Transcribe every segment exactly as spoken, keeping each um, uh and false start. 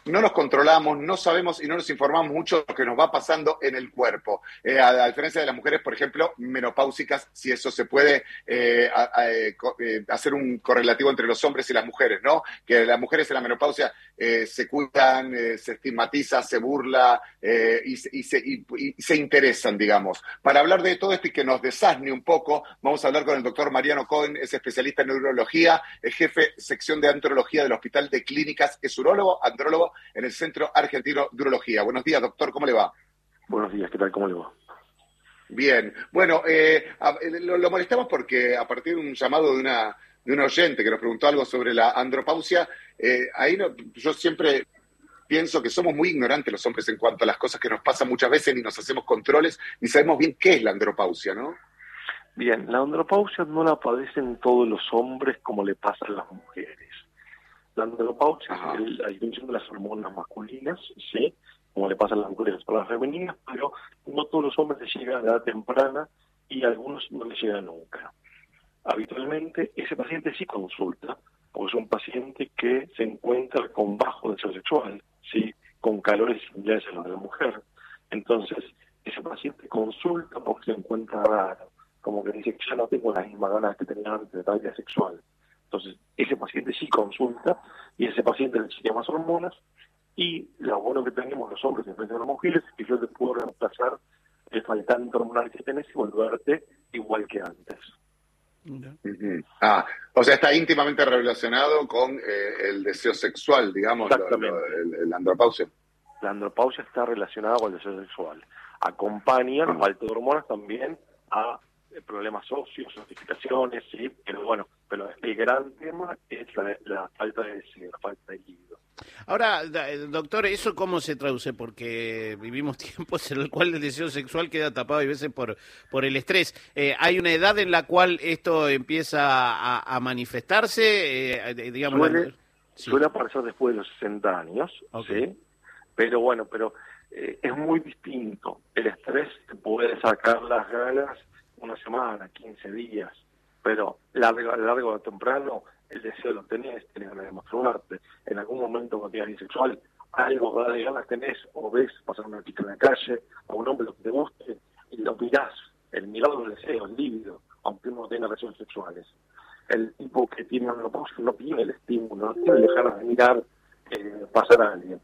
no nos controlamos, no sabemos y no nos informamos mucho de lo que nos va pasando en el cuerpo. Eh, a, a diferencia de las mujeres, por ejemplo, menopáusicas, si eso se puede eh, a, a, eh, hacer un correlativo entre los hombres y las mujeres, ¿no? Que las mujeres en la menopausia eh, se cuidan, eh, se estigmatiza, se burla eh, y, y, se, y, y se interesan, digamos. Para hablar de todo esto y que nos desasne un poco, vamos a hablar con el doctor Mariano Cohen, es especialista en neurología, es jefe sección de andrología del Hospital de Clínicas, es urólogo, andrólogo en el Centro Argentino de Urología. Buenos días, doctor, ¿cómo le va? Buenos días, ¿qué tal? ¿Cómo le va? Bien, bueno, eh, a, lo, lo molestamos porque a partir de un llamado de una, de una oyente que nos preguntó algo sobre la andropausia, eh, ahí no, yo siempre pienso que somos muy ignorantes los hombres en cuanto a las cosas que nos pasan muchas veces, ni nos hacemos controles, ni sabemos bien qué es la andropausia, ¿no? Bien, la andropausia no la padecen todos los hombres como le pasa a las mujeres. La andropausia Ajá. es la disminución de las hormonas masculinas, ¿sí? Como le pasa a las mujeres a las femeninas, pero no todos los hombres les llegan a edad temprana y a algunos no les llegan nunca. Habitualmente ese paciente sí consulta, porque es un paciente que se encuentra con bajo deseo sexual, ¿sí? Con calores similares a los de la mujer. Entonces, ese paciente consulta porque se encuentra raro, como que dice que ya no tengo las mismas ganas que tenía antes de la vida sexual. Entonces, ese paciente sí consulta y ese paciente necesita más hormonas. Y lo bueno que tenemos los hombres en frente de las mujeres es que yo te puedo reemplazar el faltante hormonal que tenés y volverte igual que antes. Uh-huh. Ah, o sea, está íntimamente relacionado con eh, el deseo sexual, digamos, Exactamente. Lo, lo, el, el andropausia. La andropausia está relacionada con el deseo sexual. Acompaña la uh-huh. falta de hormonas también a problemas óseos, notificaciones, sí, pero bueno, pero el gran tema es la, la falta de deseo, la falta de libido. Ahora, doctor, ¿eso cómo se traduce? Porque vivimos tiempos en el cual el deseo sexual queda tapado a veces por, por el estrés. Eh, ¿Hay una edad en la cual esto empieza a, a manifestarse? Eh, digamos, suele, sí. suele aparecer después de los sesenta años, okay. ¿sí? Pero bueno, pero eh, es muy distinto. El estrés te puede sacar las ganas una semana, quince días, pero largo, largo o temprano el deseo lo tenés, tenés ganas de mostrarte. En algún momento cuando tienes vida sexual, algo de ganas tenés, o ves pasar una chica en la calle, a un hombre lo que te guste, y lo mirás, el mirado del deseo, el líbido, aunque uno no tenga relaciones sexuales. El tipo que tiene una andropausia no tiene el estímulo, no tiene las ganas de mirar eh, pasar a alguien.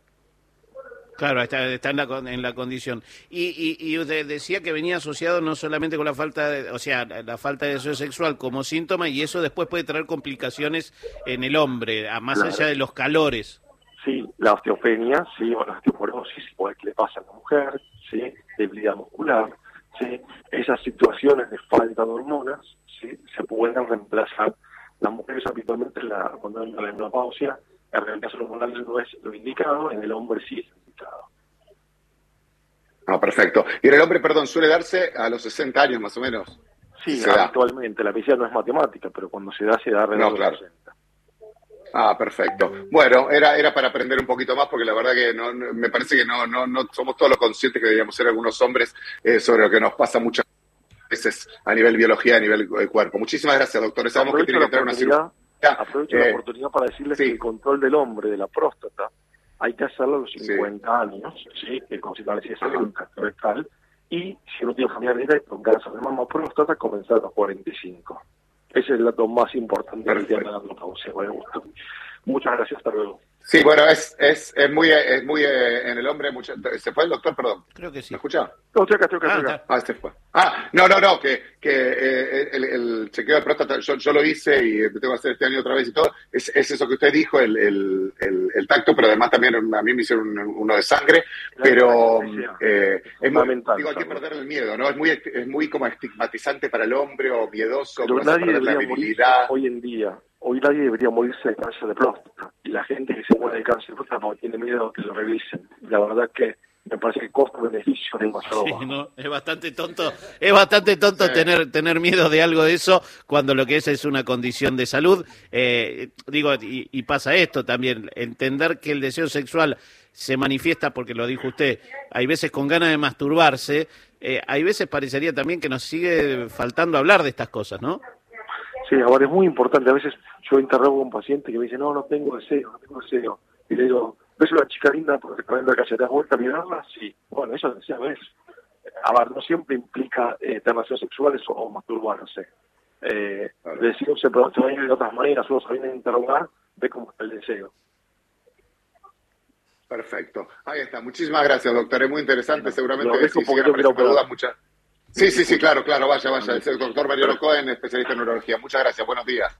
Claro, está, está en, la, en la condición. Y, y, y usted decía que venía asociado no solamente con la falta, de, o sea, la falta de deseo sexual como síntoma, y eso después puede traer complicaciones en el hombre, a más claro. allá de los calores. Sí, la osteopenia, sí, o la osteoporosis, igual que le pasa a la mujer, sí, debilidad muscular, sí, esas situaciones de falta de hormonas, sí, se pueden reemplazar. Las mujeres habitualmente, la, cuando hay la menopausia, el reemplazo hormonal no es lo indicado, en el hombre sí es lo indicado. Ah, perfecto. Y en el hombre, perdón, suele darse a los sesenta años más o menos. Sí, se habitualmente. Da. La medicina no es matemática, pero cuando se da, se da alrededor no, claro. de los sesenta. Ah, perfecto. Bueno, era era para aprender un poquito más, porque la verdad que no, no me parece que no no no somos todos los conscientes que deberíamos ser algunos hombres eh, sobre lo que nos pasa muchas veces a nivel biología, a nivel eh, cuerpo. Muchísimas gracias, doctor. Sabemos que tiene que entrar una cirugía. Aprovecho eh, la oportunidad para decirles sí. que el control del hombre de la próstata hay que hacerlo a los cincuenta sí. años, ¿sí? Que como si pareciese un cáncer rectal, y si uno tiene familia directa con cáncer de mama o próstata, comenzar a los cuarenta y cinco. Ese es el dato más importante del tema de la andropausia. Muchas gracias, hasta luego. Sí, bueno, es es es muy es muy eh, en el hombre mucho. ¿Se fue el doctor? Perdón. Creo que sí. ¿Me escucha? No, estoy acá, estoy acá, ah, estoy acá. Ah, se fue. Ah, no, no, no, que que eh, el, el chequeo de próstata yo, yo lo hice y me tengo que hacer este año otra vez y todo. Es, es eso que usted dijo, el, el, el, el tacto, pero además también a mí me hicieron uno de sangre, la pero eh, es muy, digo, hay que perder el miedo, ¿no? Es muy es muy como estigmatizante para el hombre o miedoso, pero nadie perder la virilidad. Hoy en día. Hoy nadie debería morirse de cáncer de próstata. Y la gente que se muere de cáncer de próstata no tiene miedo que lo revisen. La verdad que me parece que el costo-beneficio es demasiado sí, bajo. No, es bastante tonto, es bastante tonto sí. tener tener miedo de algo de eso cuando lo que es es una condición de salud. Eh, digo, y, y pasa esto también, entender que el deseo sexual se manifiesta, porque lo dijo usted, hay veces con ganas de masturbarse, eh, hay veces parecería también que nos sigue faltando hablar de estas cosas, ¿no? Sí, ahora es muy importante. A veces yo interrogo a un paciente que me dice, no, no tengo deseo, no tengo deseo. Y le digo, ¿Ves una chica linda porque te la calle, te das vuelta a mirarla? Sí. Bueno, eso decía, ves. A ver, no siempre implica eh, tener relaciones sexuales o, o masturbarse. Eh, claro. El deseo se, se va a ir de otras maneras, uno se viene a interrogar, ve cómo está el deseo. Perfecto. Ahí está. Muchísimas gracias, doctor. Es muy interesante. Bueno, seguramente si siguen apareciendo dudas, muchas. Sí, sí, sí, claro, claro. Vaya, vaya. El doctor Mariano Cohen, especialista en neurología. Muchas gracias. Buenos días.